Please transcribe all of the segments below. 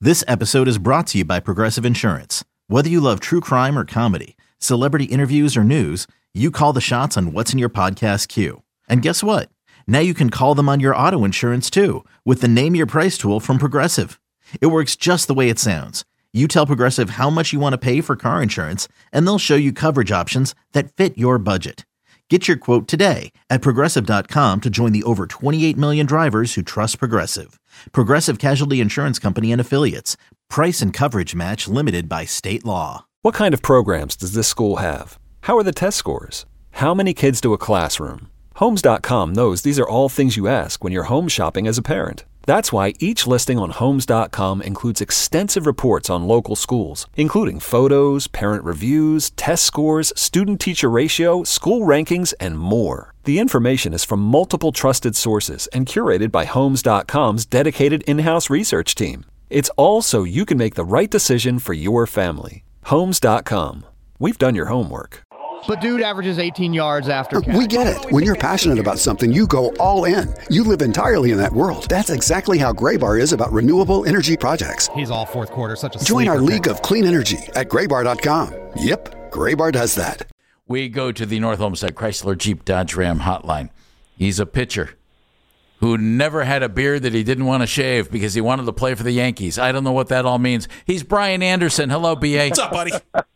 This episode is brought to you by Progressive Insurance. Whether you love true crime or comedy, celebrity interviews or news, you call the shots on what's in your podcast queue. And guess what? Now you can call them on your auto insurance too with the Name Your Price tool from Progressive. It works just the way it sounds. You tell Progressive how much you want to pay for car insurance, and they'll show you coverage options that fit your budget. Get your quote today at Progressive.com to join the over 28 million drivers who trust Progressive. Progressive Casualty Insurance Company and Affiliates. Price and coverage match limited by state law. What kind of programs does this school have? How are the test scores? How many kids do a classroom? Homes.com knows these are all things you ask when you're home shopping as a parent. That's why each listing on Homes.com includes extensive reports on local schools, including photos, parent reviews, test scores, student-teacher ratio, school rankings, and more. The information is from multiple trusted sources and curated by Homes.com's dedicated in-house research team. It's all so you can make the right decision for your family. Homes.com. We've done your homework. But dude averages 18 yards after catch. We get it. When you're passionate about something, you go all in. You live entirely in that world. That's exactly how Graybar is about renewable energy projects. He's all fourth quarter, such a Join our sleeper league pick. of clean energy at graybar.com. Yep, Graybar does that. We go to the North Olmsted Chrysler Jeep Dodge Ram hotline. He's a pitcher who never had a beard that he didn't want to shave because he wanted to play for the Yankees. I don't know what that all means. He's Brian Anderson. Hello, B.A. What's up, buddy?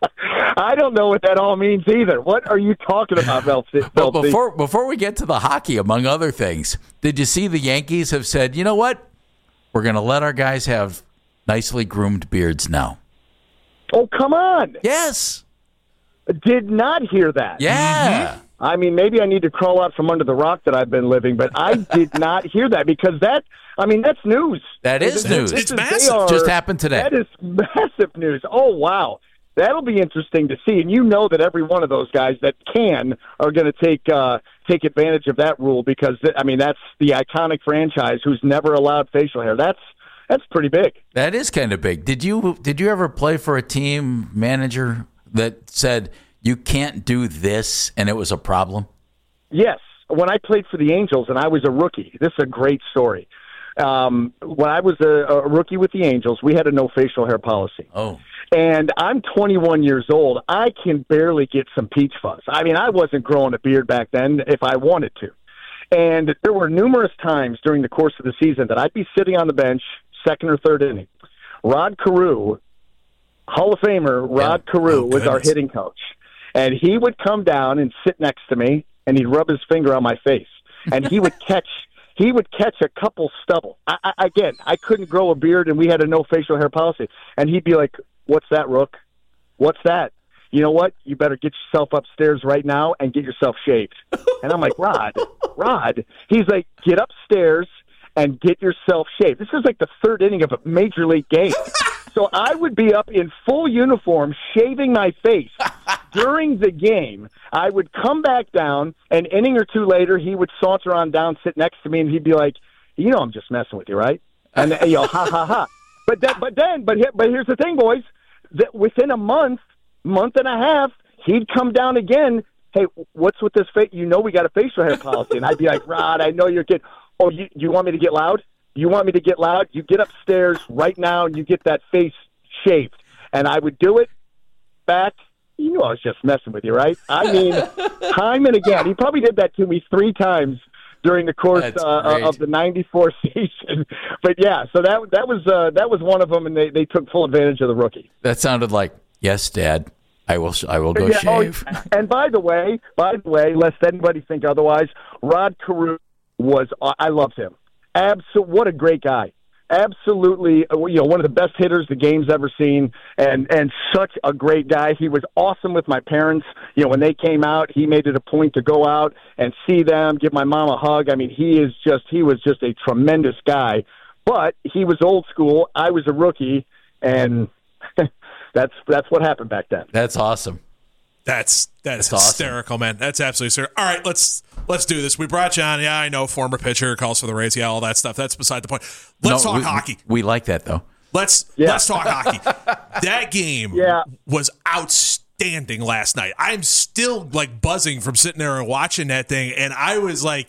I don't know what that all means either. What are you talking about, Velcy? Well, before we get to the hockey, among other things, did you see the Yankees have said, you know what? We're going to let our guys have nicely groomed beards now. Oh, come on. Yes. Did not hear that. Yeah. Mm-hmm. I mean, maybe I need to crawl out from under the rock that I've been living, but I did not hear that because that's news. That is news. It's massive. Just happened today. That is massive news. Oh, wow. That'll be interesting to see, and you know that every one of those guys that are going to take advantage of that rule because that's the iconic franchise who's never allowed facial hair. That's pretty big. That is kind of big. Did you ever play for a team manager that said you can't do this and it was a problem? Yes, when I played for the Angels and I was a rookie. This is a great story. When I was a rookie with the Angels, we had a no facial hair policy. Oh. And I'm 21 years old. I can barely get some peach fuzz. I mean, I wasn't growing a beard back then if I wanted to. And there were numerous times during the course of the season that I'd be sitting on the bench, second or third inning. Rod Carew, Hall of Famer Rod Carew, was our hitting coach. And he would come down and sit next to me, and he'd rub his finger on my face. And he would catch a couple stubble. I couldn't grow a beard, and we had a no facial hair policy. And he'd be like, "What's that, Rook? What's that? You know what? You better get yourself upstairs right now and get yourself shaved." And I'm like, Rod. He's like, "Get upstairs and get yourself shaved." This is like the third inning of a major league game. So I would be up in full uniform shaving my face during the game. I would come back down, an inning or two later, he would saunter on down, sit next to me, and he'd be like, "You know I'm just messing with you, right?" And ha ha ha. But here's the thing, boys. That within a month and a half, he'd come down again. "Hey, what's with this face? You know we got a facial hair policy." And I'd be like, "Rod, I know you're kidding. Oh, you want me to get loud? You want me to get loud? You get upstairs right now and you get that face shaved." And I would do it back. You know I was just messing with you, right? I mean, time and again. He probably did that to me 3 times during the course of the '94 season. But yeah, so that was one of them, and they took full advantage of the rookie. That sounded like, "Yes, Dad, I will go shave." And by the way, lest anybody think otherwise, Rod Carew I loved him. What a great guy. Absolutely, one of the best hitters the game's ever seen, and such a great guy. He was awesome with my parents. When they came out, he made it a point to go out and see them, give my mom a hug. I mean, he was just a tremendous guy. But he was old school. I was a rookie, and that's what happened back then. That's awesome. That's hysterical, awesome. Man. That's absolutely hysterical. All right, let's do this. We brought you on. Yeah, I know, former pitcher, calls for the Rays. Yeah, all that stuff. That's beside the point. Let's talk hockey. We like that, though. Let's talk hockey. That game was outstanding last night. I'm still like buzzing from sitting there and watching that thing, and I was like,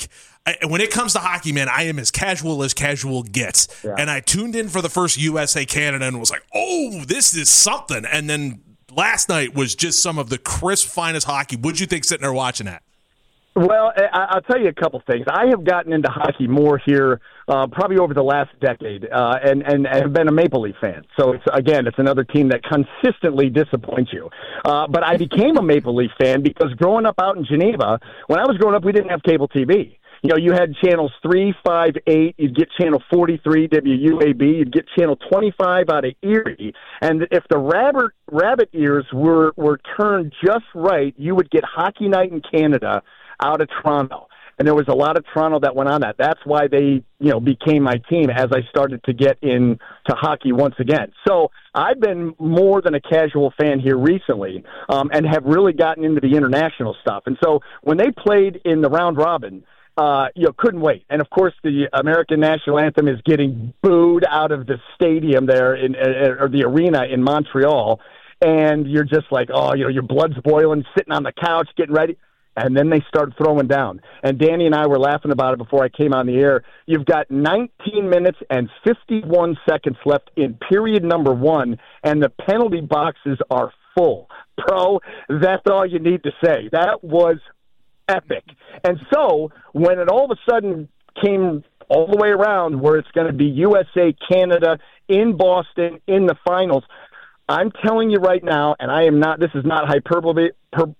when it comes to hockey, man, I am as casual gets. Yeah. And I tuned in for the first USA Canada and was like, oh, this is something. And then last night was just some of the crisp, finest hockey. What'd you think sitting there watching that? Well, I'll tell you a couple things. I have gotten into hockey more here probably over the last decade and have been a Maple Leaf fan. So, it's another team that consistently disappoints you. But I became a Maple Leaf fan because growing up out in Geneva, when I was growing up, we didn't have cable TV. You know, you had channels 3, 5, 8. You'd get channel 43, WUAB. You'd get channel 25 out of Erie. And if the rabbit ears were turned just right, you would get Hockey Night in Canada out of Toronto. And there was a lot of Toronto that went on that. That's why they, became my team as I started to get into hockey once again. So I've been more than a casual fan here recently, and have really gotten into the international stuff. And so when they played in the round robin, couldn't wait. And of course, the American national anthem is getting booed out of the stadium there or the arena in Montreal. And you're just like, your blood's boiling, sitting on the couch, getting ready. And then they start throwing down. And Danny and I were laughing about it before I came on the air. You've got 19 minutes and 51 seconds left in period number 1, and the penalty boxes are full. Bro, that's all you need to say. That was epic. And so when it all of a sudden came all the way around where it's going to be USA, Canada, in Boston, in the finals, I'm telling you right now, and I am not, this is not hyperbole,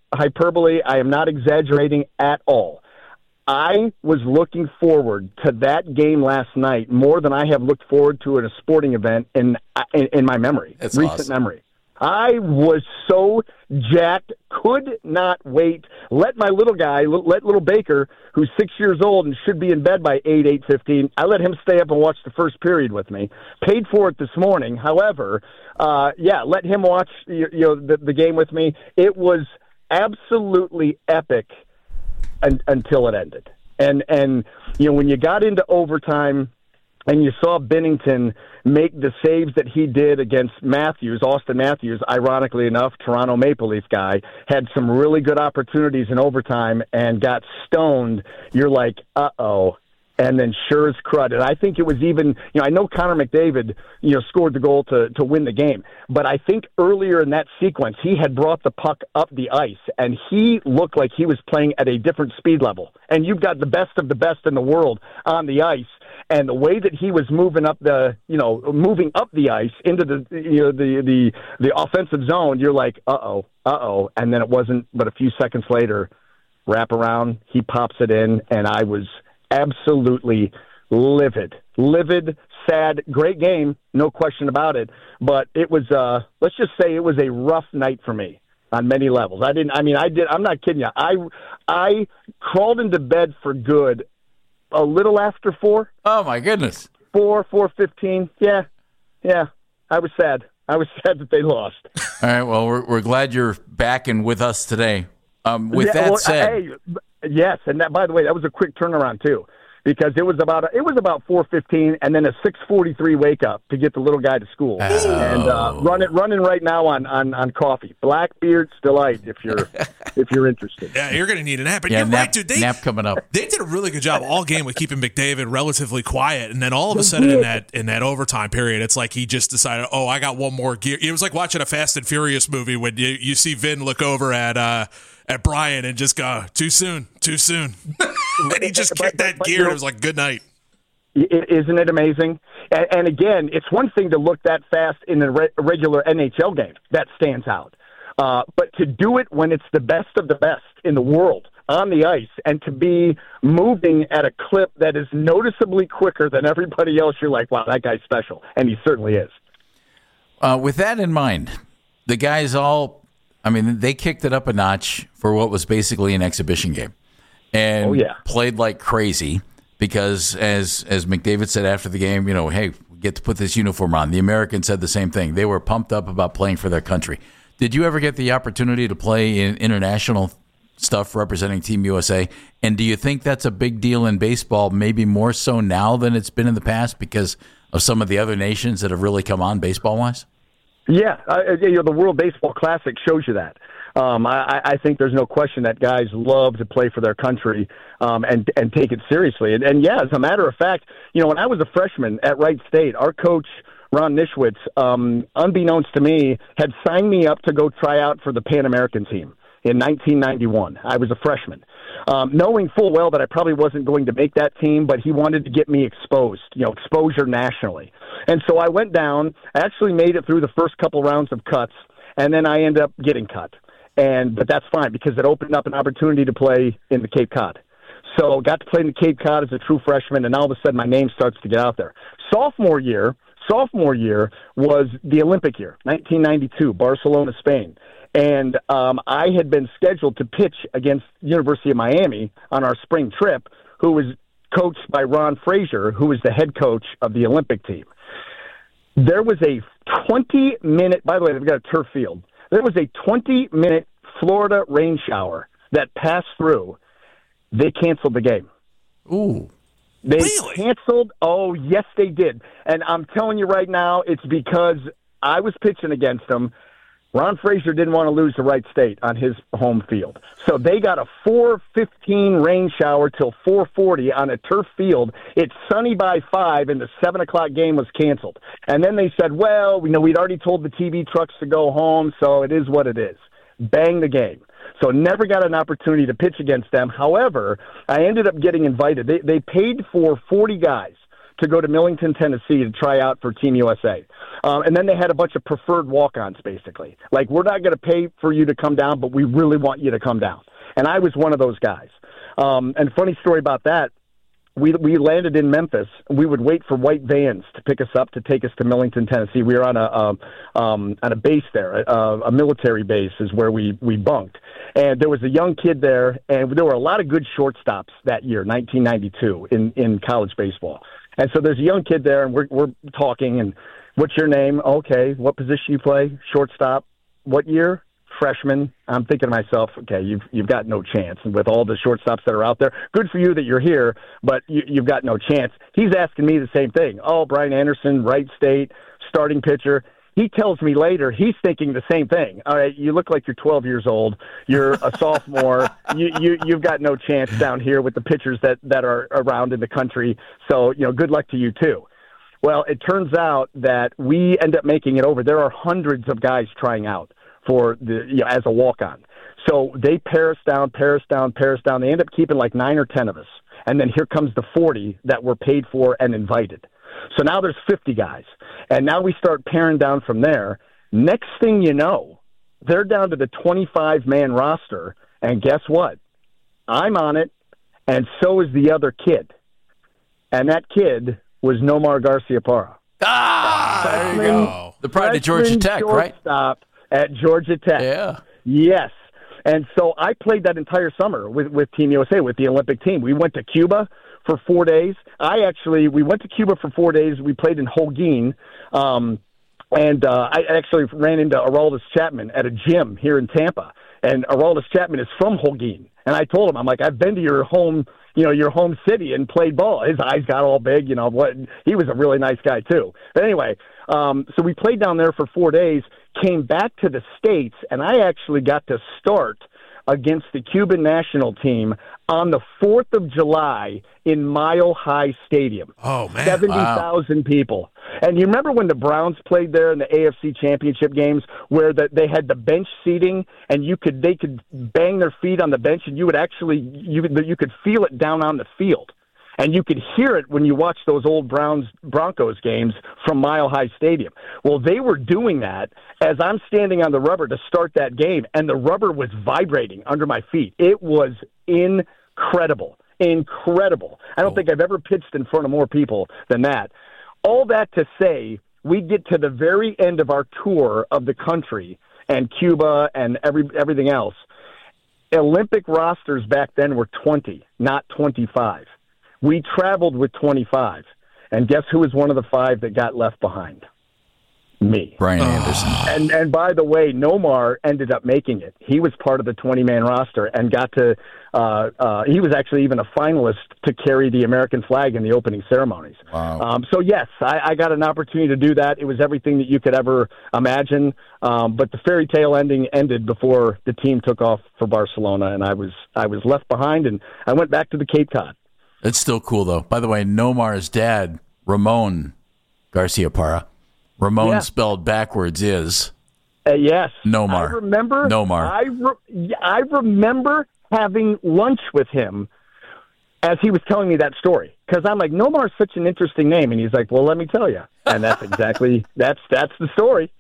I am not exaggerating at all. I was looking forward to that game last night more than I have looked forward to at a sporting event in my memory, recent memory. I was so jacked, could not wait. Let my little guy, little Baker, who's 6 years old and should be in bed by 8:15, I let him stay up and watch the first period with me. Paid for it this morning. However, let him watch the game with me. It was absolutely epic until it ended. And when you got into overtime and you saw Binnington make the saves that he did against Austin Matthews, ironically enough, Toronto Maple Leaf guy, had some really good opportunities in overtime and got stoned. You're like, uh-oh. And then sure as crud. And I think it was even, I know Connor McDavid, scored the goal to win the game. But I think earlier in that sequence, he had brought the puck up the ice, and he looked like he was playing at a different speed level. And you've got the best of the best in the world on the ice. And the way that he was moving up the ice into the offensive zone, you're like, uh-oh. And then it wasn't but a few seconds later, wrap around, he pops it in, and I was absolutely livid, sad, great game, no question about it. But it was, let's just say it was a rough night for me on many levels. I'm not kidding you. I crawled into bed for good a little after 4. Oh my goodness. 4:15. Yeah. I was sad that they lost. All right. Well, we're glad you're back and with us today. That said, yes, and that, by the way, that was a quick turnaround too, because it was about 4:15, and then a 6:43 wake up to get the little guy to school, and running right now on coffee. Blackbeard's Delight, if you're interested. Yeah, you're going to need a nap. But you're right, dude. Nap coming up. They did a really good job all game with keeping McDavid relatively quiet, and then all of a sudden in that overtime period, it's like he just decided, I got one more gear. It was like watching a Fast and Furious movie when you see Vin look over at Brian and just go, too soon. And he just kicked that gear, and it was like, good night. Isn't it amazing? And again, it's one thing to look that fast in a regular NHL game. That stands out. But to do it when it's the best of the best in the world on the ice, and to be moving at a clip that is noticeably quicker than everybody else, you're like, wow, that guy's special. And he certainly is. With that in mind, the guys they kicked it up a notch for what was basically an exhibition game, and played like crazy because, as McDavid said after the game, hey, we get to put this uniform on. The Americans said the same thing. They were pumped up about playing for their country. Did you ever get the opportunity to play in international stuff representing Team USA? And do you think that's a big deal in baseball, maybe more so now than it's been in the past because of some of the other nations that have really come on baseball-wise? Yeah, the World Baseball Classic shows you that. I think there's no question that guys love to play for their country and take it seriously. And yeah, as a matter of fact, when I was a freshman at Wright State, our coach, Ron Nischwitz, unbeknownst to me, had signed me up to go try out for the Pan American team in 1991. I was a freshman, knowing full well that I probably wasn't going to make that team, but he wanted to get me exposed, exposure nationally. And so I went down. I actually made it through the first couple rounds of cuts, and then I ended up getting cut. But that's fine because it opened up an opportunity to play in the Cape Cod. So got to play in the Cape Cod as a true freshman, and all of a sudden my name starts to get out there. Sophomore year was the Olympic year, 1992, Barcelona, Spain. And I had been scheduled to pitch against University of Miami on our spring trip, who was coached by Ron Frazier, who was the head coach of the Olympic team. There was a 20-minute, by the way, they've got a turf field. There was a 20-minute Florida rain shower that passed through. They canceled the game. Ooh. They Really? canceled? Oh, yes, they did. And I'm telling you right now, it's because I was pitching against them. Ron Frazier didn't want to lose to Wright State on his home field. So they got a 4:15 rain shower till 4:40 on a turf field. It's sunny by 5, and the 7 o'clock game was canceled. And then they said, well, we'd already told the TV trucks to go home, so it is what it is. Bang the game. So never got an opportunity to pitch against them. However, I ended up getting invited. They paid for 40 guys to go to Millington, Tennessee to try out for Team USA. And then they had a bunch of preferred walk-ons, basically. Like, we're not going to pay for you to come down, but we really want you to come down. And I was one of those guys. And funny story about that, we landed in Memphis. We would wait for white vans to pick us up to take us to Millington, Tennessee. We were on a base there, a military base is where we bunked. And there was a young kid there, and there were a lot of good shortstops that year, 1992, in college baseball. And so there's a young kid there, and we're talking, and what's your name? Okay, what position you play? Shortstop. What year? Freshman. I'm thinking to myself, okay, you've got no chance. And with all the shortstops that are out there, good for you that you're here, but you've got no chance. He's asking me the same thing. Oh, Brian Anderson, Wright State, starting pitcher. He tells me later he's thinking the same thing. All right, you look like you're 12 years old. You're a sophomore. You've got no chance down here with the pitchers that are around in the country. So, good luck to you too. Well, it turns out that we end up making it over. There are hundreds of guys trying out for as a walk-on. So they pare us down. They end up keeping like 9 or 10 of us. And then here comes the 40 that were paid for and invited. So now there's 50 guys. And now we start paring down from there. Next thing you know, they're down to the 25-man roster. And guess what? I'm on it, and so is the other kid. And that kid was Nomar Garciaparra. There you go. The pride of Georgia Tech, right? Shortstop at Georgia Tech. Yeah. Yes. And so I played that entire summer with Team USA, with the Olympic team. We went to Cuba for 4 days. We went to Cuba for 4 days. We played in Holguin. And I actually ran into Aroldis Chapman at a gym here in Tampa. And Aroldis Chapman is from Holguin. And I told him, I'm like, I've been to your home city and played ball. His eyes got all big, he was a really nice guy too. But anyway, so we played down there for 4 days, came back to the States, and I actually got to start against the Cuban national team on the 4th of July in Mile High Stadium. Oh, man. 70,000 people. And you remember when the Browns played there in the AFC Championship games where they had the bench seating and they could bang their feet on the bench and you could feel it down on the field. And you could hear it when you watch those old Broncos games from Mile High Stadium. Well, they were doing that as I'm standing on the rubber to start that game, and the rubber was vibrating under my feet. It was incredible. I don't think I've ever pitched in front of more people than that. All that to say, we get to the very end of our tour of the country and Cuba and everything else. Olympic rosters back then were 20, not 25. We traveled with 25, and guess who was one of the 5 that got left behind? me. Brian Anderson. And by the way, Nomar ended up making it. He was part of the 20-man roster and got to he was actually even a finalist to carry the American flag in the opening ceremonies. Wow. So, yes, I got an opportunity to do that. It was everything that you could ever imagine. But the fairy tale ending ended before the team took off for Barcelona, and I was left behind, and I went back to the Cape Cod. It's still cool, though. By the way, Nomar's dad, Ramon Garcia Parra, Ramon spelled backwards is yes. Nomar. I remember. Nomar. I remember having lunch with him as he was telling me that story, because I'm like, Nomar's such an interesting name, and he's like, well, let me tell you, and that's exactly that's the story.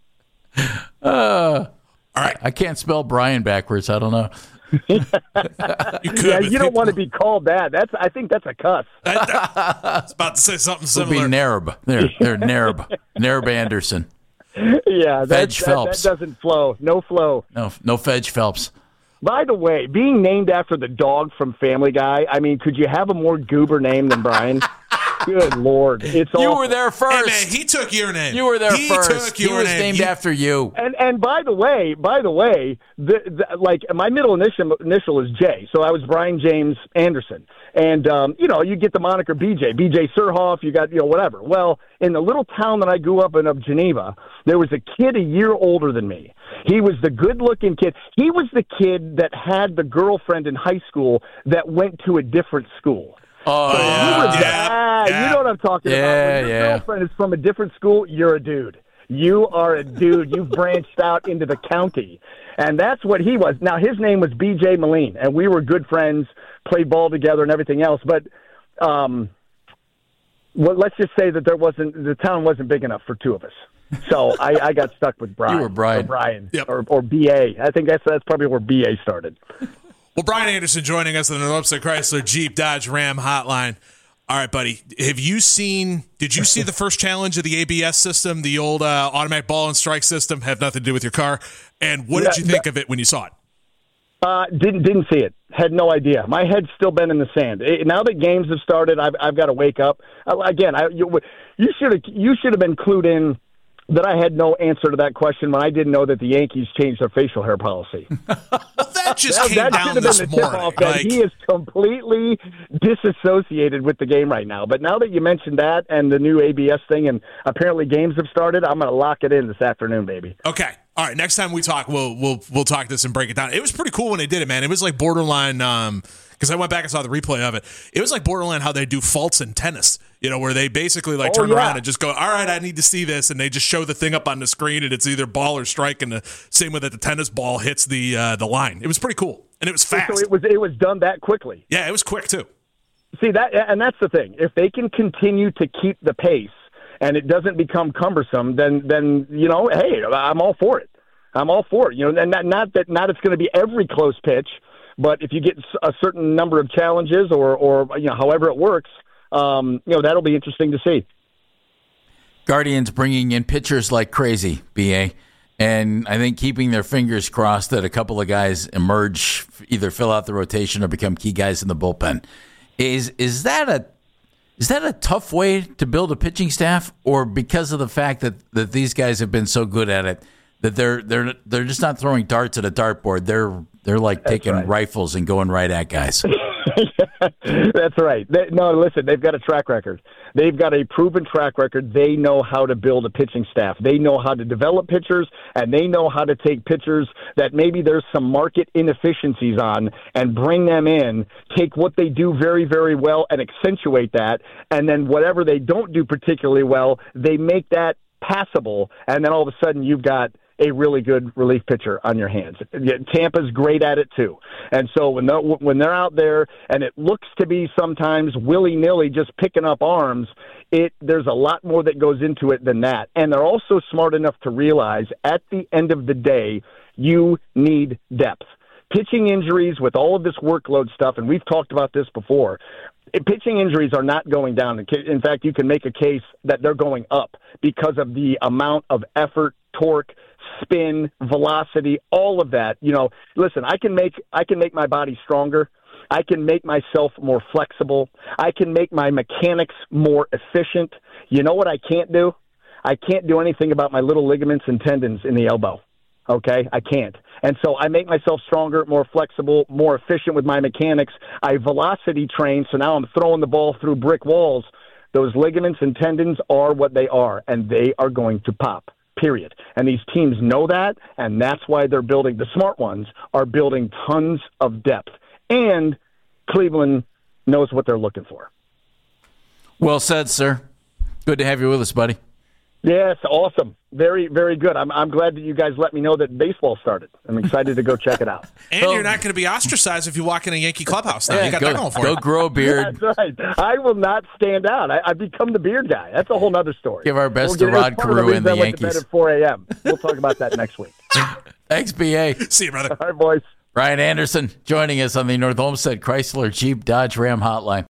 All right, I can't spell Brian backwards. I don't know. You could, you don't want to be called that. I think that's a cuss. I was about to say something It'll similar. be Nerb. They're Nerb. Nerb Anderson. Yeah, Fedge Phelps. That doesn't flow. No flow. No Fedge Phelps. By the way, being named after the dog from Family Guy, I mean, could you have a more goober name than Brian? Good Lord. It's You awful. were there first. Hey, man, he took your name. You were there he first. Took your he was name. named after you. And by the way, like my middle initial is J, so I was Brian James Anderson. And, you get the moniker BJ Surhoff, you got, whatever. Well, in the little town that I grew up in of Geneva, there was a kid a year older than me. He was the good-looking kid. He was the kid that had the girlfriend in high school that went to a different school. Oh, So yeah. you know what I'm talking about. When your girlfriend is from a different school, you're a dude. You are a dude. You've branched out into the county. And that's what he was. Now, his name was B.J. Moline, and we were good friends, played ball together and everything else. But let's just say that the town wasn't big enough for two of us. So I got stuck with Brian. You were Brian. Or Brian. Yep. Or B.A. I think that's probably where B.A. started. Well, Brian Anderson joining us on the North Chrysler Jeep Dodge Ram hotline. All right, buddy. Did you see the first challenge of the ABS system, the old automatic ball and strike system? Have nothing to do with your car. And what did you think of it when you saw it? Didn't see it. Had no idea. My head's still been in the sand. Now that games have started, I've got to wake up. Again, you should have been clued in that I had no answer to that question when I didn't know that the Yankees changed their facial hair policy. Well, that just came down this morning. He is completely disassociated with the game right now. But now that you mentioned that and the new ABS thing, and apparently games have started, I'm going to lock it in this afternoon, baby. Okay. All right. Next time we talk, we'll talk this and break it down. It was pretty cool when they did it, man. It was like borderline. Because I went back and saw the replay of it. It was like borderline how they do faults in tennis, where they basically turn around and just go, all right, I need to see this. And they just show the thing up on the screen, and it's either ball or strike. And the same way that the tennis ball hits the line. It was pretty cool. And it was fast. So it was done that quickly. Yeah, it was quick, too. See, and that's the thing. If they can continue to keep the pace and it doesn't become cumbersome, then hey, I'm all for it. I'm all for it. And not it's going to be every close pitch, but if you get a certain number of challenges or however it works, that'll be interesting to see. Guardians bringing in pitchers like crazy, BA, and I think keeping their fingers crossed that a couple of guys emerge, either fill out the rotation or become key guys in the bullpen. Is that a tough way to build a pitching staff, or because of the fact that these guys have been so good at it that they're just not throwing darts at a dartboard? They're like taking rifles and going right at guys. That's right. Listen, they've got a track record. They've got a proven track record. They know how to build a pitching staff. They know how to develop pitchers, and they know how to take pitchers that maybe there's some market inefficiencies on and bring them in, take what they do very, very well and accentuate that, and then whatever they don't do particularly well, they make that passable, and then all of a sudden you've got a really good relief pitcher on your hands. Tampa's great at it too. And so when they're out there and it looks to be sometimes willy-nilly just picking up arms, there's a lot more that goes into it than that. And they're also smart enough to realize at the end of the day, you need depth. Pitching injuries with all of this workload stuff, and we've talked about this before, pitching injuries are not going down. In fact, you can make a case that they're going up because of the amount of effort, torque, spin, velocity, all of that. Listen, I can make my body stronger. I can make myself more flexible. I can make my mechanics more efficient. You know what I can't do? I can't do anything about my little ligaments and tendons in the elbow. Okay, I can't. And so I make myself stronger, more flexible, more efficient with my mechanics. I velocity train, so now I'm throwing the ball through brick walls. Those ligaments and tendons are what they are, and they are going to pop, period. And these teams know that, and that's why they're building, the smart ones are building tons of depth. And Cleveland knows what they're looking for. Well said, sir. Good to have you with us, buddy. Yes, awesome. Very, very good. I'm glad that you guys let me know that baseball started. I'm excited to go check it out. And you're not going to be ostracized if you walk in a Yankee clubhouse now. You got that going for you. Go grow a beard. That's right. I will not stand out. I become the beard guy. That's a whole other story. Give our best to Rod Carew and the Yankees. I went to bed at 4 a.m. We'll talk about that next week. Thanks, BA. See you, brother. All right, boys. Ryan Anderson joining us on the North Olmsted Chrysler Jeep Dodge Ram hotline.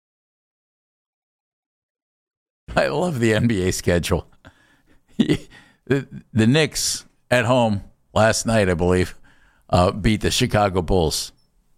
I love the NBA schedule. The Knicks at home last night, I believe, beat the Chicago Bulls.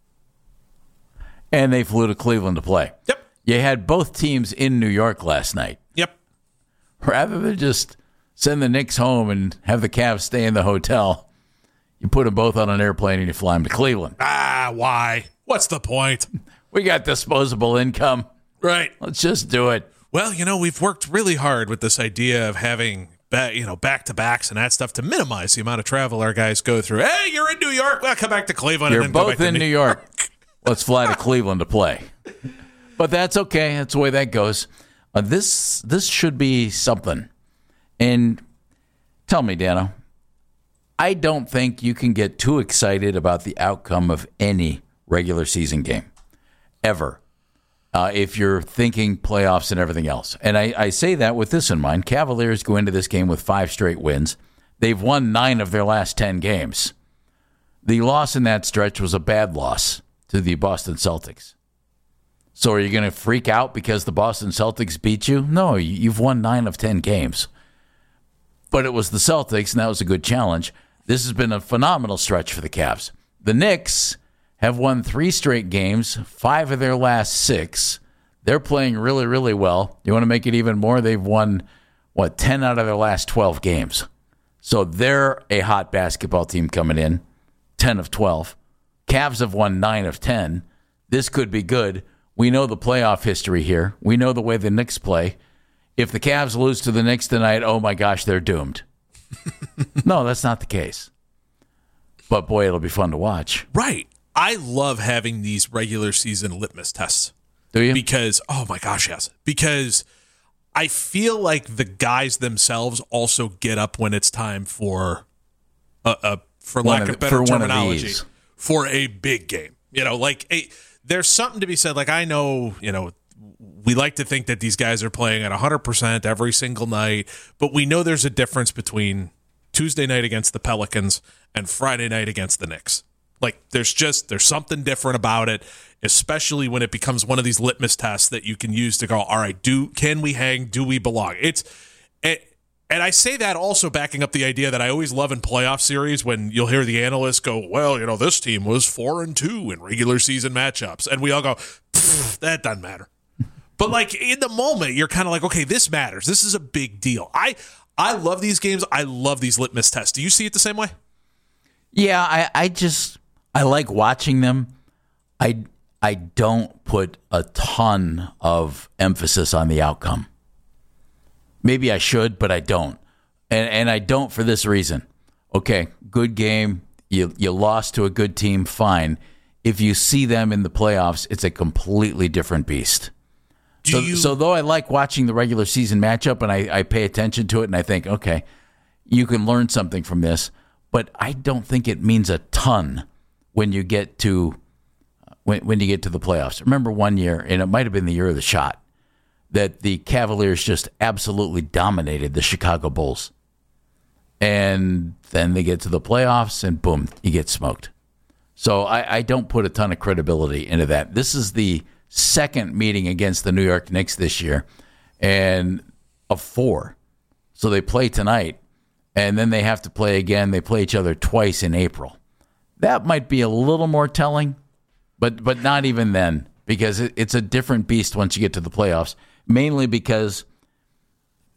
And they flew to Cleveland to play. Yep. You had both teams in New York last night. Yep. Rather than just send the Knicks home and have the Cavs stay in the hotel, you put them both on an airplane and you fly them to Cleveland. Why? What's the point? We got disposable income. Right. Let's just do it. Well, we've worked really hard with this idea of having back-to-backs and that stuff to minimize the amount of travel our guys go through. Hey, you're in New York. Well, come back to Cleveland. You're and then both go back to in New York. Let's fly to Cleveland to play. But that's okay. That's the way that goes. This should be something. And tell me, Dano, I don't think you can get too excited about the outcome of any regular season game, ever. If you're thinking playoffs and everything else. And I say that with this in mind. Cavaliers go into this game with 5 straight wins. They've won 9 of their last 10 games. The loss in that stretch was a bad loss to the Boston Celtics. So are you going to freak out because the Boston Celtics beat you? No, you've won 9 of 10 games. But it was the Celtics, and that was a good challenge. This has been a phenomenal stretch for the Cavs. The Knicks have won 3 straight games, 5 of their last 6. They're playing really, really well. You want to make it even more? They've won, 10 out of their last 12 games. So they're a hot basketball team coming in, 10 of 12. Cavs have won 9 of 10. This could be good. We know the playoff history here. We know the way the Knicks play. If the Cavs lose to the Knicks tonight, oh my gosh, they're doomed. No, that's not the case. But boy, it'll be fun to watch. Right. I love having these regular season litmus tests. Do you? Because, oh my gosh, yes. Because I feel like the guys themselves also get up when it's time for, for lack of better terminology, for a big game. There's something to be said. Like, I know, we like to think that these guys are playing at 100% every single night, but we know there's a difference between Tuesday night against the Pelicans and Friday night against the Knicks. Like, there's something different about it, especially when it becomes one of these litmus tests that you can use to go, all right, can we hang? Do we belong? And I say that also backing up the idea that I always love in playoff series when you'll hear the analysts go, well, this team was 4-2 in regular season matchups. And we all go, that doesn't matter. But like in the moment, you're kind of like, okay, this matters. This is a big deal. I love these games. I love these litmus tests. Do you see it the same way? Yeah, I like watching them. I don't put a ton of emphasis on the outcome. Maybe I should, but I don't. And I don't for this reason. Okay, good game. You lost to a good team, fine. If you see them in the playoffs, it's a completely different beast. So though I like watching the regular season matchup and I pay attention to it and I think, okay, you can learn something from this, but I don't think it means a ton when you get to when you get to the playoffs. Remember one year, and it might have been the year of the shot, that the Cavaliers just absolutely dominated the Chicago Bulls. And then they get to the playoffs, and boom, you get smoked. So I don't put a ton of credibility into that. This is the second meeting against the New York Knicks this year, and of 4. So they play tonight, and then they have to play again. They play each other twice in April. That might be a little more telling, but not even then, because it's a different beast once you get to the playoffs, mainly because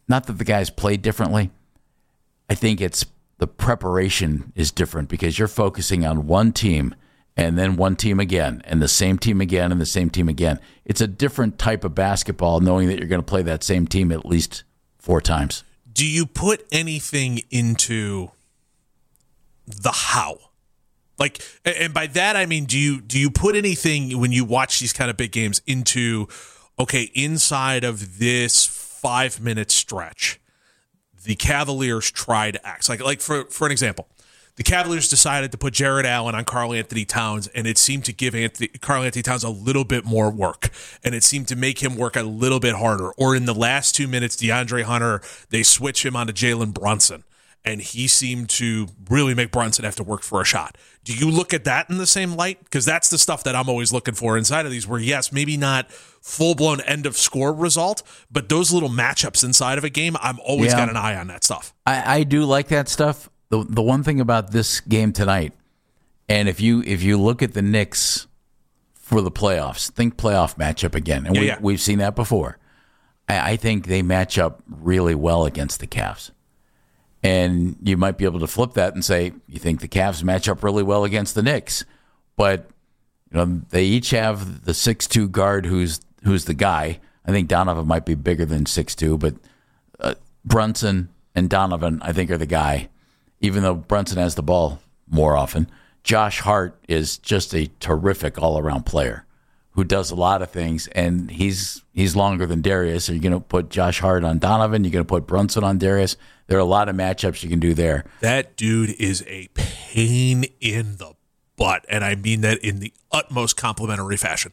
not that the guys played differently. I think it's the preparation is different because you're focusing on one team and then one team again and the same team again and the same team again. It's a different type of basketball knowing that you're going to play that same team at least 4 times. Do you put anything into the how? Like, and by that I mean, do you put anything when you watch these kind of big games into, okay, inside of this 5-minute stretch, the Cavaliers tried X. Like for an example, the Cavaliers decided to put Jared Allen on Karl Anthony Towns, and it seemed to give Karl Anthony Towns a little bit more work, and it seemed to make him work a little bit harder. Or in the last 2 minutes, DeAndre Hunter, they switch him onto Jalen Brunson, and he seemed to really make Brunson have to work for a shot. Do you look at that in the same light? Because that's the stuff that I'm always looking for inside of these, where, yes, maybe not full-blown end-of-score result, but those little matchups inside of a game, I'm always got an eye on that stuff. I do like that stuff. The one thing about this game tonight, and if you look at the Knicks for the playoffs, think playoff matchup again, and we've seen that before. I think they match up really well against the Cavs. And you might be able to flip that and say, you think the Cavs match up really well against the Knicks. But they each have the 6'2 guard who's the guy. I think Donovan might be bigger than 6'2, but Brunson and Donovan, I think, are the guy, even though Brunson has the ball more often. Josh Hart is just a terrific all-around player who does a lot of things, and he's longer than Darius. Are you going to put Josh Hart on Donovan? You're going to put Brunson on Darius? There are a lot of matchups you can do there. That dude is a pain in the butt, and I mean that in the utmost complimentary fashion.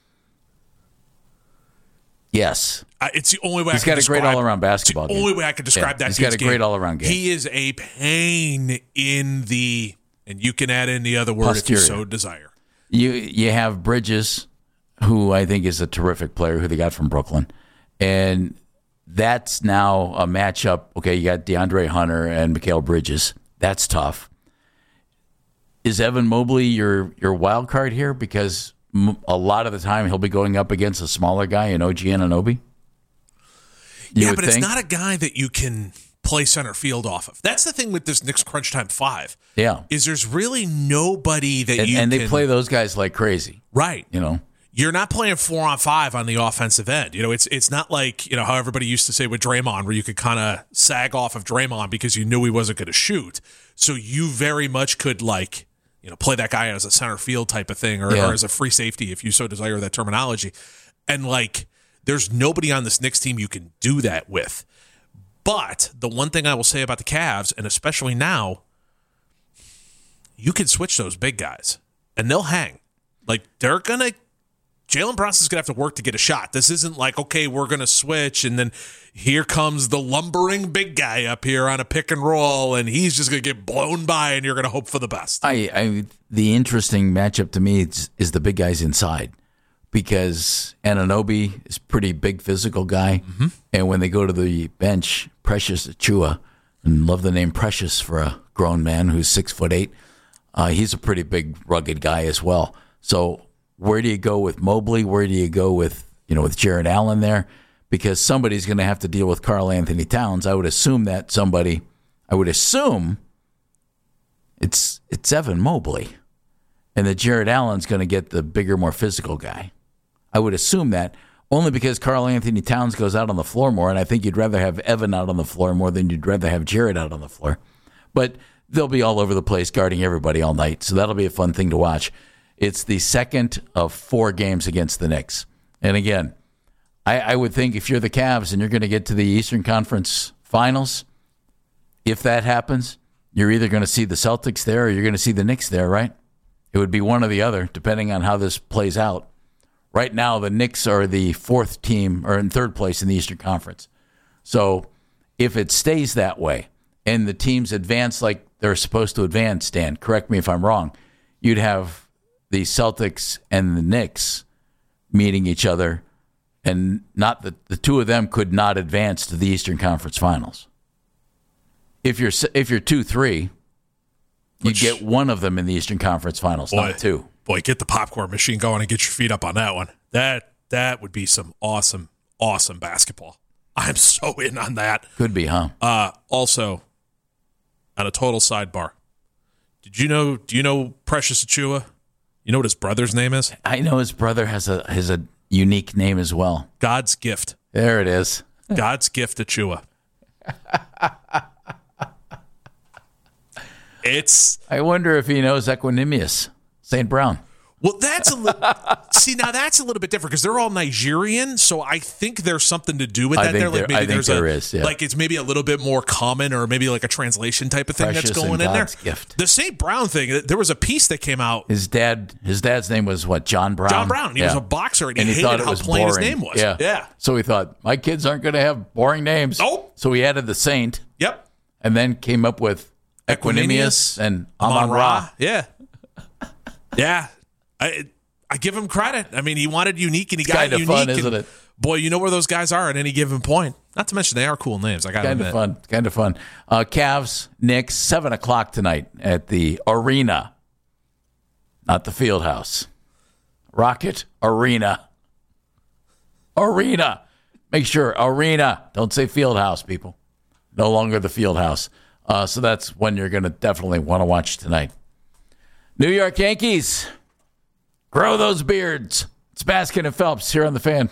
Yes. It's the only way He's got a great all-around basketball game. It's the only way I could describe that. He's got a great all-around game. He is a pain in the, and you can add in the other word if you so desire. You have Bridges, who I think is a terrific player, who they got from Brooklyn. And that's now a matchup. Okay, you got DeAndre Hunter and Mikal Bridges. That's tough. Is Evan Mobley your wild card here? Because a lot of the time he'll be going up against a smaller guy in OG Anunoby. But it's not a guy that you can play center field off of. That's the thing with this Knicks Crunch Time 5. Yeah. Is there's really nobody that you can... And they play those guys like crazy. Right. You're not playing 4-on-5 on the offensive end. It's not like, how everybody used to say with Draymond, where you could kind of sag off of Draymond because you knew he wasn't going to shoot. So you very much could play that guy as a center field type of thing or as a free safety, if you so desire that terminology. And there's nobody on this Knicks team you can do that with. But the one thing I will say about the Cavs, and especially now, you can switch those big guys and they'll hang. Jalen Brunson's going to have to work to get a shot. This isn't like, okay, we're going to switch, and then here comes the lumbering big guy up here on a pick and roll, and he's just going to get blown by, and you're going to hope for the best. The interesting matchup to me is the big guys inside, because Anunoby is a pretty big physical guy, and when they go to the bench, Precious Achiuwa, and love the name Precious for a grown man who's 6'8", he's a pretty big, rugged guy as well. So where do you go with Mobley? Where do you go with Jared Allen there? Because somebody's going to have to deal with Karl Anthony Towns. I would assume it's Evan Mobley, and that Jared Allen's going to get the bigger, more physical guy. I would assume that only because Karl Anthony Towns goes out on the floor more, and I think you'd rather have Evan out on the floor more than you'd rather have Jared out on the floor. But they'll be all over the place guarding everybody all night, so that'll be a fun thing to watch. It's the second of 4 games against the Knicks. And again, I would think if you're the Cavs and you're going to get to the Eastern Conference Finals, if that happens, you're either going to see the Celtics there or you're going to see the Knicks there, right? It would be one or the other, depending on how this plays out. Right now, the Knicks are the 4th team, or in 3rd place in the Eastern Conference. So if it stays that way and the teams advance like they're supposed to advance, Dan, correct me if I'm wrong, you'd have the Celtics and the Knicks meeting each other, and not the two of them could not advance to the Eastern Conference Finals. If you're 2-3, you get one of them in the Eastern Conference Finals, not 2. Boy, get the popcorn machine going and get your feet up on that one. That would be some awesome, awesome basketball. I'm so in on that. Could be, huh? Also, on a total sidebar, do you know Precious Achiuwa? You know what his brother's name is? I know his brother has a unique name as well. God's Gift. There it is. God's Gift Achiuwa. I wonder if he knows Equanimous St. Brown. Well, that's a little bit different because they're all Nigerian, so I think there's something to do with that. I think there is. Yeah. Like it's maybe a little bit more common, or maybe like a translation type of thing Precious that's going in in there. God's Gift. The St. Brown thing. There was a piece that came out. His dad's name was what? John Brown. John Brown. He was a boxer, and he hated thought it how was plain boring. his name was. Yeah. So he thought my kids aren't going to have boring names. Nope. So he added the Saint. Yep. And then came up with Equanimous and Amon Ra. Yeah. Yeah. I give him credit. I mean, he wanted unique, and he got unique. Kind of fun, isn't it? Boy, you know where those guys are at any given point. Not to mention they are cool names. I got to admit. Kind of fun. Cavs, Knicks, 7 o'clock tonight at the Arena, not the Field House. Rocket Arena. Arena. Make sure Arena. Don't say Field House, people. No longer the Field House. So that's when you're going to definitely want to watch tonight. New York Yankees. Grow those beards. It's Baskin and Phelps here on The Fan.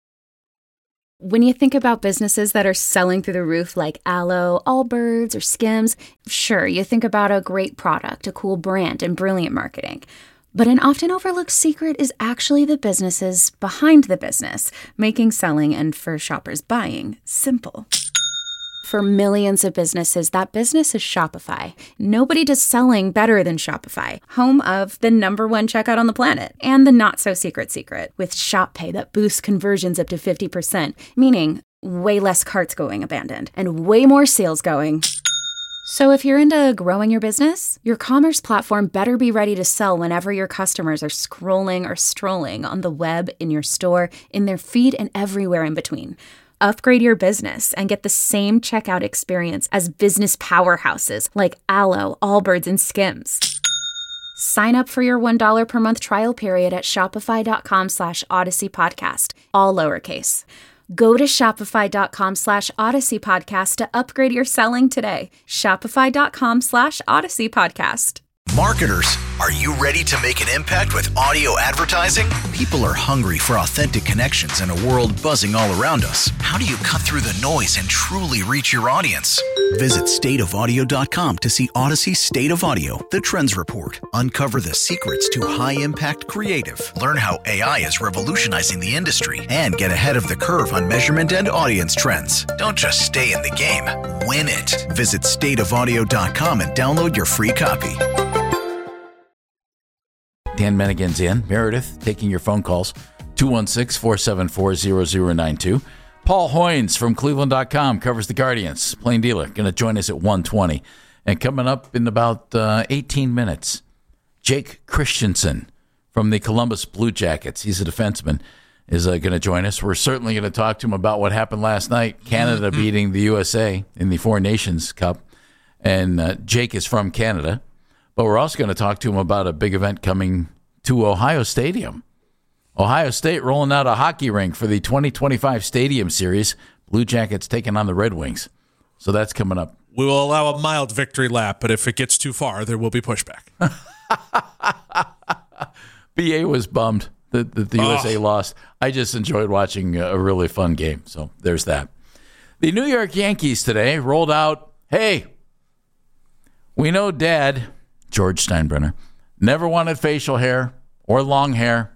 When you think about businesses that are selling through the roof like Aloe, Allbirds, or Skims, sure, you think about a great product, a cool brand, and brilliant marketing. But an often overlooked secret is actually the businesses behind the business, making selling and, for shoppers, buying simple. For millions of businesses, that business is Shopify. Nobody does selling better than Shopify, home of the #1 checkout on the planet, and the not-so-secret secret, with Shop Pay that boosts conversions up to 50%, meaning way less carts going abandoned, and way more sales going. So if you're into growing your business, your commerce platform better be ready to sell whenever your customers are scrolling or strolling on the web, in your store, in their feed, and everywhere in between. Upgrade your business and get the same checkout experience as business powerhouses like Aloe, Allbirds, and Skims. Sign up for your $1 per month trial period at shopify.com/Odyssey Podcast, all lowercase. Go to shopify.com/Odyssey Podcast to upgrade your selling today. Shopify.com/Odyssey Podcast. Marketers, are you ready to make an impact with audio advertising? People are hungry for authentic connections in a world buzzing all around us. How do you cut through the noise and truly reach your audience? Visit stateofaudio.com to see Odyssey State of Audio, the Trends Report. Uncover the secrets to high-impact creative. Learn how AI is revolutionizing the industry and get ahead of the curve on measurement and audience trends. Don't just stay in the game, win it. Visit stateofaudio.com and download your free copy. Dan Mennigan's in. Meredith taking your phone calls. 216-474-0092. Paul Hoynes from Cleveland.com covers the Guardians. Plain dealer. Going to join us at 1:20. And coming up in about 18 minutes, Jake Christensen from the Columbus Blue Jackets. He's a defenseman. Is going to join us. We're certainly going to talk to him about what happened last night. Canada beating the USA in the Four Nations Cup. And Jake is from Canada. But we're also going to talk to him about a big event coming to Ohio Stadium. Ohio State rolling out a hockey rink for the 2025 Stadium Series. Blue Jackets taking on the Red Wings. So that's coming up. We will allow a mild victory lap, but if it gets too far, there will be pushback. BA was bummed that the USA lost. I just enjoyed watching a really fun game. So there's that. The New York Yankees today rolled out, hey, we know Dad, George Steinbrenner, never wanted facial hair or long hair.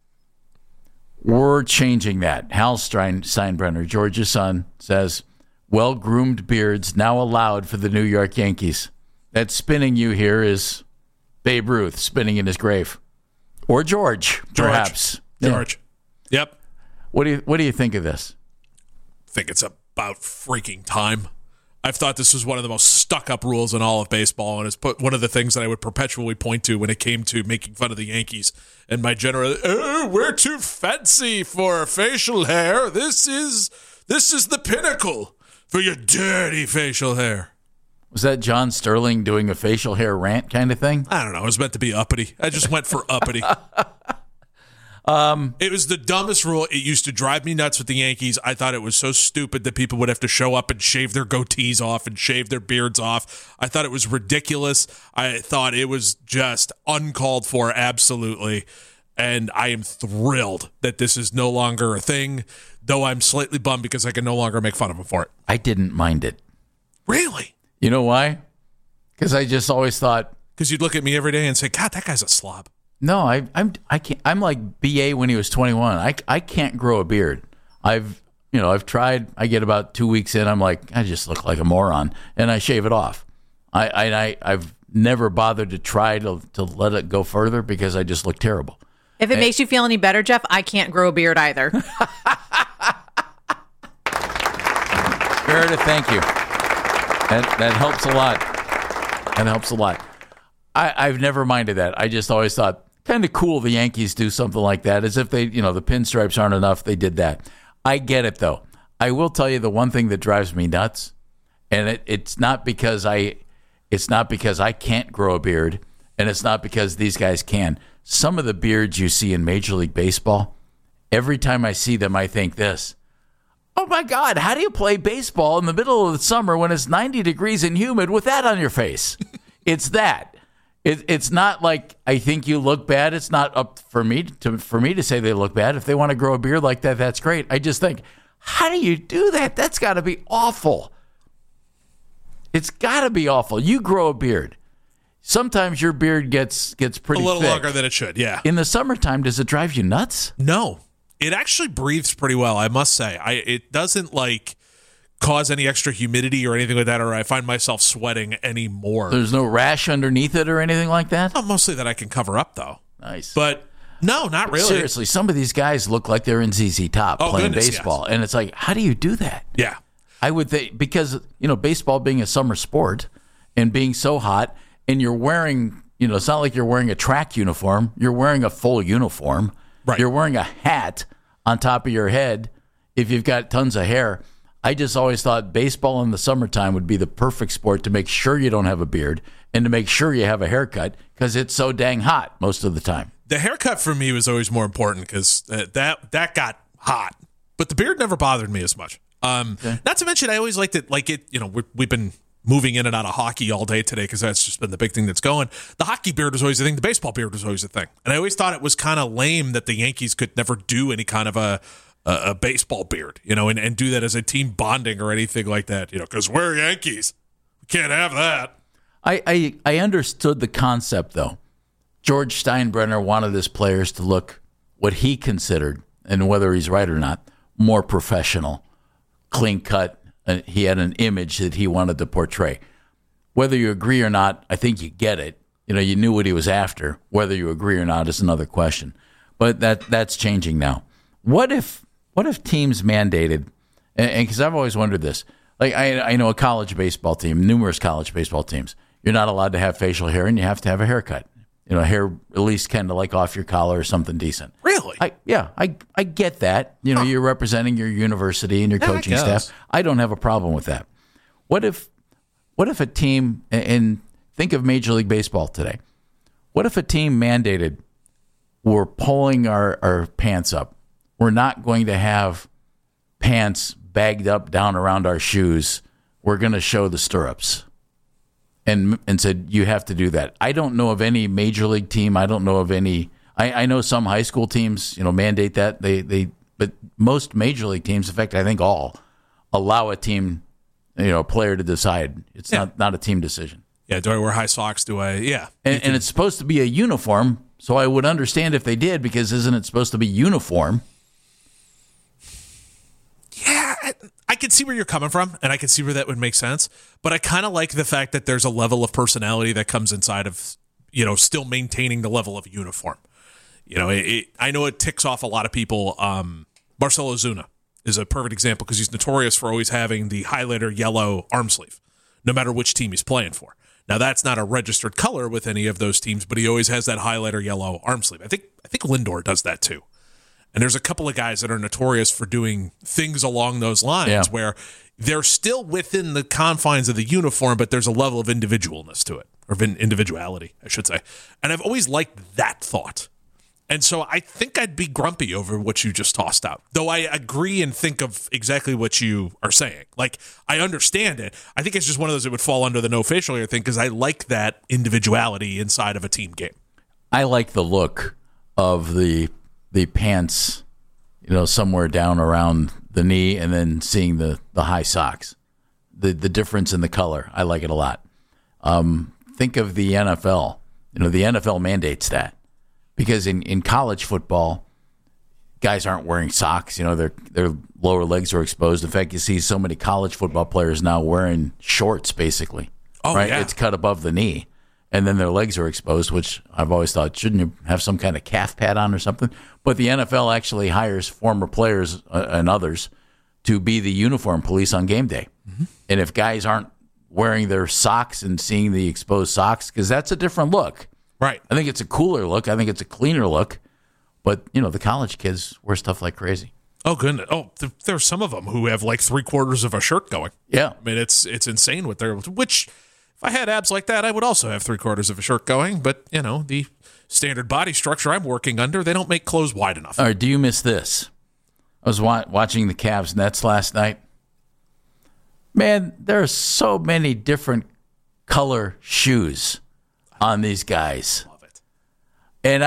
We're changing that. Hal Steinbrenner, George's son, says, well-groomed beards now allowed for the New York Yankees. That spinning you hear is Babe Ruth spinning in his grave. Or George, perhaps. George. Yeah. Yep. What do you think of this? I think it's about freaking time. I've thought this was one of the most stuck-up rules in all of baseball, and it's one of the things that I would perpetually point to when it came to making fun of the Yankees. And my general, we're too fancy for facial hair. This is the pinnacle for your dirty facial hair. Was that John Sterling doing a facial hair rant kind of thing? I don't know. It was meant to be uppity. I just went for uppity. It was the dumbest rule. It used to drive me nuts with the Yankees. I thought it was so stupid that people would have to show up and shave their goatees off and shave their beards off. I thought it was ridiculous. I thought it was just uncalled for, absolutely. And I am thrilled that this is no longer a thing, though I'm slightly bummed because I can no longer make fun of them for it. I didn't mind it. Really? You know why? Because I just always thought. Because you'd look at me every day and say, God, that guy's a slob. No, I can't. I'm like BA when he was 21. I can't grow a beard. I've tried. I get about 2 weeks in. I'm like, I just look like a moron, and I shave it off. I've never bothered to try to let it go further because I just look terrible. If it makes you feel any better, Jeff, I can't grow a beard either. Meredith, thank you. That helps a lot. That helps a lot. I've never minded that. I just always thought, kind of cool the Yankees do something like that, as if they, the pinstripes aren't enough. They did that. I get it, though. I will tell you the one thing that drives me nuts, and it's not because I can't grow a beard, and it's not because these guys can. Some of the beards you see in Major League Baseball, every time I see them, I think this. Oh, my God, how do you play baseball in the middle of the summer when it's 90 degrees and humid with that on your face? It's that. It's not like I think you look bad. It's not up for me to say they look bad. If they want to grow a beard like that, that's great. I just think, how do you do that? That's got to be awful. It's got to be awful. You grow a beard. Sometimes your beard gets pretty a little thick. Longer than it should, yeah. In the summertime, does it drive you nuts? No. It actually breathes pretty well, I must say. It doesn't cause any extra humidity or anything like that, or I find myself sweating anymore. There's no rash underneath it or anything like that? Not mostly that I can cover up, though. Nice. But no, not really. Seriously, some of these guys look like they're in ZZ Top playing baseball. Yes. And it's like, how do you do that? Yeah. I would think, because, baseball being a summer sport and being so hot, and you're wearing, it's not like you're wearing a track uniform. You're wearing a full uniform. Right. You're wearing a hat on top of your head if you've got tons of hair. I just always thought baseball in the summertime would be the perfect sport to make sure you don't have a beard and to make sure you have a haircut because it's so dang hot most of the time. The haircut for me was always more important because that got hot, but the beard never bothered me as much. Okay. Not to mention, I always liked it. We've been moving in and out of hockey all day today because that's just been the big thing that's going. The hockey beard was always a thing. The baseball beard was always a thing. And I always thought it was kind of lame that the Yankees could never do any kind of a baseball beard, and do that as a team bonding or anything like that, because we're Yankees. We can't have that. I understood the concept, though. George Steinbrenner wanted his players to look what he considered, and whether he's right or not, more professional, clean cut. He had an image that he wanted to portray. Whether you agree or not, I think you get it. You knew what he was after. Whether you agree or not is another question. But that's changing now. What if teams mandated, and because I've always wondered this, like I know a college baseball team, numerous college baseball teams, you're not allowed to have facial hair and you have to have a haircut. Hair at least kind of like off your collar or something decent. Really? I get that. You're representing your university and your coaching staff. I don't have a problem with that. What if a team, and think of Major League Baseball today, what if a team mandated we're pulling our pants up? We're not going to have pants bagged up down around our shoes. We're going to show the stirrups. And said, you have to do that. I don't know of any major league team. I don't know of any. I know some high school teams, mandate that. But most major league teams, in fact, I think all, allow a team, a player to decide. It's not a team decision. Yeah, do I wear high socks? Do I? Yeah. And it's supposed to be a uniform, so I would understand if they did, because isn't it supposed to be uniform? Yeah, I can see where you're coming from, and I can see where that would make sense. But I kind of like the fact that there's a level of personality that comes inside of, still maintaining the level of uniform. I know it ticks off a lot of people. Marcell Ozuna is a perfect example because he's notorious for always having the highlighter yellow arm sleeve, no matter which team he's playing for. Now, that's not a registered color with any of those teams, but he always has that highlighter yellow arm sleeve. I think Lindor does that too. And there's a couple of guys that are notorious for doing things along those lines where they're still within the confines of the uniform, but there's a level of individualness to it, or individuality, I should say. And I've always liked that thought. And so I think I'd be grumpy over what you just tossed out, though I agree and think of exactly what you are saying. Like, I understand it. I think it's just one of those that would fall under the no facial hair thing because I like that individuality inside of a team game. I like the look of the pants, somewhere down around the knee and then seeing the high socks. The difference in the color, I like it a lot. Think of the NFL. The NFL mandates that. Because in college football, guys aren't wearing socks. Their lower legs are exposed. In fact, you see so many college football players now wearing shorts, basically. Oh, right? Yeah. It's cut above the knee, and then their legs are exposed, which I've always thought, shouldn't you have some kind of calf pad on or something? But the NFL actually hires former players and others to be the uniform police on game day. Mm-hmm. And if guys aren't wearing their socks and seeing the exposed socks, because that's a different look. Right. I think it's a cooler look. I think it's a cleaner look. But, the college kids wear stuff like crazy. Oh, goodness. Oh, there are some of them who have like 3/4 of a shirt going. Yeah. I mean, it's insane what they're, which if I had abs like that, I would also have 3/4 of a shirt going. But, the standard body structure I'm working under, they don't make clothes wide enough. All right. Do you miss this? I was watching the Cavs Nets last night. Man, there are so many different color shoes on these guys. Love it. And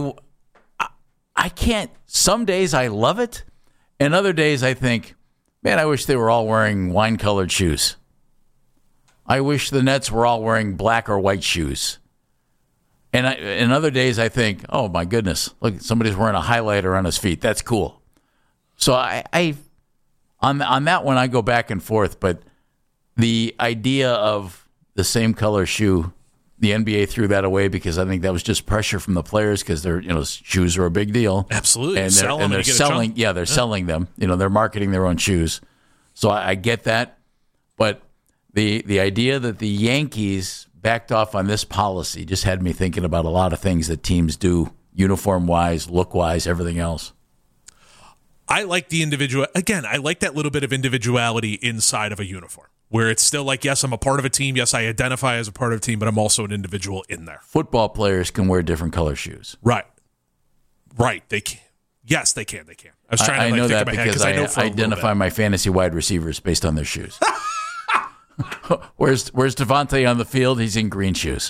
I can't, some days I love it, and other days I think, man, I wish they were all wearing wine-colored shoes. I wish the Nets were all wearing black or white shoes. And other days I think, oh my goodness, look, somebody's wearing a highlighter on his feet. That's cool. So I on that one I go back and forth, but the idea of the same color shoe, the NBA threw that away because I think that was just pressure from the players because their shoes are a big deal. Absolutely, and they're selling. Yeah, they're selling them. They're marketing their own shoes. So I get that, but the idea that the Yankees backed off on this policy just had me thinking about a lot of things that teams do, uniform wise, look wise, everything else. I like the individual. Again, I like that little bit of individuality inside of a uniform. Where it's still like, yes, I'm a part of a team. Yes, I identify as a part of a team, but I'm also an individual in there. Football players can wear different color shoes. Right. They can. Yes, they can. I was trying to know think that in my head because I identify my fantasy wide receivers based on their shoes. Where's Devontae on the field? He's in green shoes.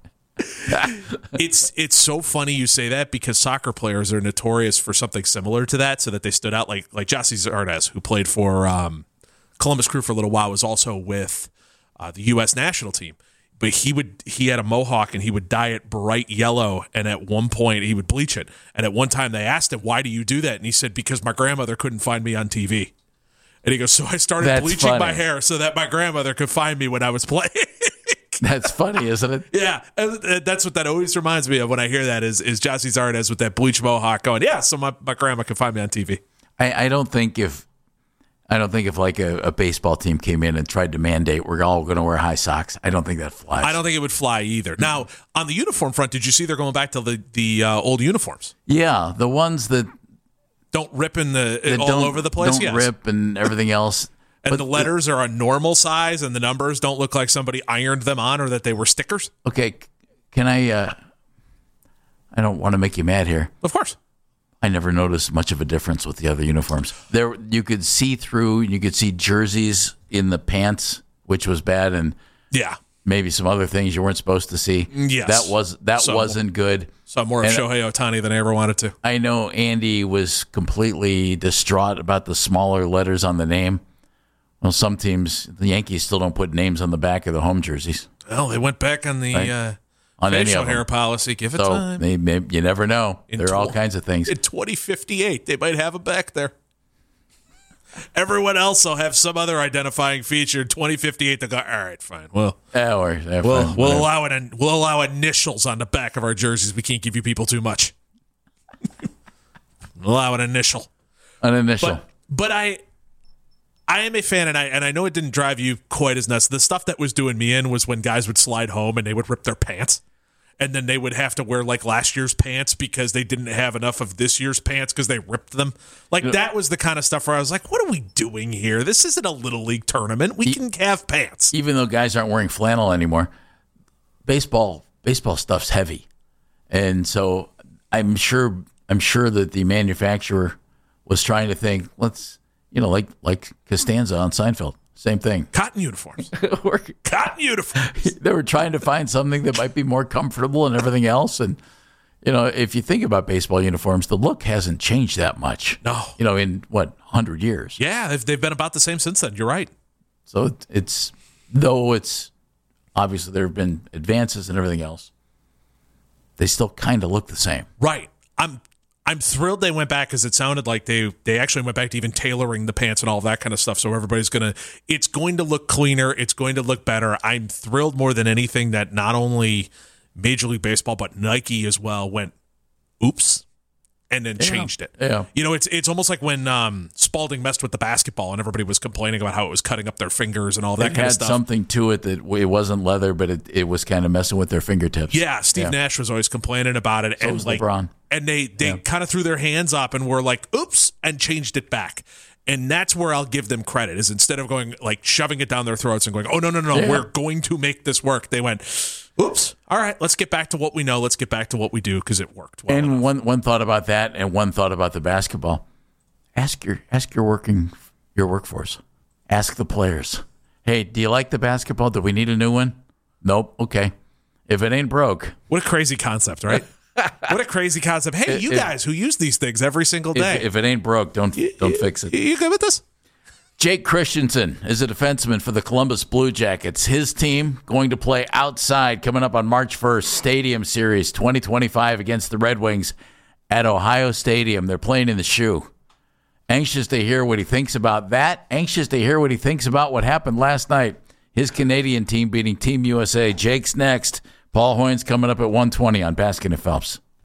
It's so funny you say that because soccer players are notorious for something similar to that, so that they stood out. Like Jossie Zardes, who played for Columbus Crew for a little while, was also with the U.S. national team. But he had a mohawk and he would dye it bright yellow, and at one point he would bleach it. And at one time they asked him, "Why do you do that?" And he said, "Because my grandmother couldn't find me on TV." And he goes, "So I started bleaching my hair so that my grandmother could find me when I was playing." That's funny, isn't it? Yeah, and that's what that always reminds me of when I hear that is Jossie Zardes with that bleach mohawk going, yeah, so my grandma could find me on TV. I don't think if like a baseball team came in and tried to mandate we're all going to wear high socks, I don't think that flies. I don't think it would fly either. Now, on the uniform front, did you see they're going back to the old uniforms? Yeah, the ones that don't rip all over the place. Don't rip and everything else. And the letters are a normal size, and the numbers don't look like somebody ironed them on or that they were stickers. Okay, can I don't want to make you mad here. Of course. I never noticed much of a difference with the other uniforms. There, you could see through, you could see jerseys in the pants, which was bad, and maybe some other things you weren't supposed to see. Yes. That wasn't good. Saw more of Shohei Ohtani than I ever wanted to. I know Andy was completely distraught about the smaller letters on the name. Well, some teams, the Yankees still don't put names on the back of the home jerseys. Well, they went back on the on facial hair policy. Give it time. You never know. There are all kinds of things. In 2058, they might have it back there. Everyone else will have some other identifying feature. In 2058, they'll go, all right, fine. Well, we'll allow initials on the back of our jerseys. We can't give you people too much. We'll allow an initial. An initial. But I am a fan, and I know it didn't drive you quite as nuts. The stuff that was doing me in was when guys would slide home and they would rip their pants, and then they would have to wear like last year's pants because they didn't have enough of this year's pants because they ripped them. Like that was the kind of stuff where I was like, what are we doing here? This isn't a Little League tournament. We can have pants. Even though guys aren't wearing flannel anymore, baseball stuff's heavy. And so I'm sure that the manufacturer was trying to think, let's, like Costanza on Seinfeld, same thing. Cotton uniforms. Cotton uniforms. They were trying to find something that might be more comfortable and everything else. And, if you think about baseball uniforms, the look hasn't changed that much. No. In 100 years? Yeah, they've been about the same since then. You're right. So it's obviously there have been advances and everything else, they still kind of look the same. Right. I'm thrilled they went back, because it sounded like they actually went back to even tailoring the pants and all of that kind of stuff. So everybody's it's going to look cleaner. It's going to look better. I'm thrilled more than anything that not only Major League Baseball, but Nike as well went, oops, and then changed it. Yeah. It's almost like when Spalding messed with the basketball and everybody was complaining about how it was cutting up their fingers and all that kind of stuff. It had something to it that it wasn't leather, but it was kind of messing with their fingertips. Yeah, Steve Nash was always complaining about it. So and was LeBron. And they kind of threw their hands up and were like, oops, and changed it back. And that's where I'll give them credit, is instead of going like shoving it down their throats and going, oh, no, we're going to make this work. They went, oops, all right, let's get back to what we know. Let's get back to what we do, because it worked well and enough. one thought about that, and one thought about the basketball. Ask your workforce. Ask the players. Hey, do you like the basketball? Do we need a new one? Nope. Okay. If it ain't broke. What a crazy concept, right? What a crazy concept. Hey, you guys who use these things every single day. If it ain't broke, don't fix it. You good with this? Jake Christensen is a defenseman for the Columbus Blue Jackets. His team going to play outside coming up on March 1st, Stadium Series 2025 against the Red Wings at Ohio Stadium. They're playing in the Shoe. Anxious to hear what he thinks about that. Anxious to hear what he thinks about what happened last night. His Canadian team beating Team USA. Jake's next. Paul Hoynes coming up at 1:20 on Baskin and Phelps.